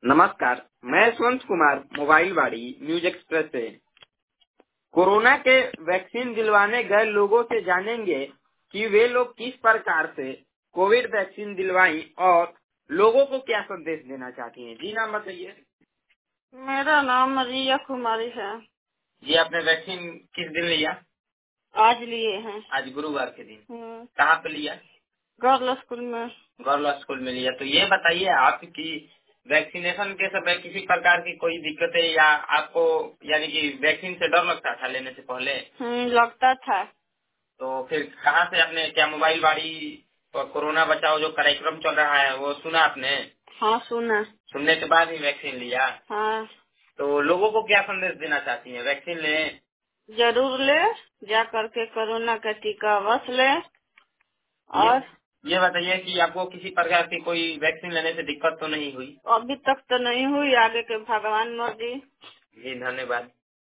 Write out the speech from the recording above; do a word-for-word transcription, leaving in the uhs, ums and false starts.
नमस्कार, मैं Yashwant Kumar mobile Vaani news express से कोरोना के वैक्सीन दिलवाने गए लोगों से जानेंगे कि वे लोग किस प्रकार से कोविड वैक्सीन दिलवाई और लोगों को क्या संदेश देना चाहती हैं। जी नाम बताइए। मेरा नाम रिया कुमारी है। जी, आपने वैक्सीन किस दिन लिया? आज लिए हैं। आज गुरुवार के दिन। हम्म, कहाँ पे लिया? गर्ल स्कूल में। गवर्नमेंट स्कूल में लिया। तो ये बताइए आपकी वैक्सीनेशन के समय किसी प्रकार की कोई दिक्कतें या आपको यानी कि वैक्सीन से डर लगता था लेने से पहले? हम्म, लगता था। तो फिर कहाँ से आपने क्या मोबाइल बाड़ी और कोरोना बचाओ जो कार्यक्रम चल रहा है वो सुना आपने? हाँ, सुना। सुनने के बाद ही वैक्सीन लिया। हाँ, तो लोगों को क्या संदेश देना चाहती हैं? वैक्सीन लें। जरूर ले, जा करके कोरोना का टीका अवश्य ले। ये और ये बताइए कि आपको किसी प्रकार की कोई वैक्सीन लेने से दिक्कत तो नहीं हुई? अभी तक तो नहीं हुई, आगे के भगवान मर्जी। जी धन्यवाद।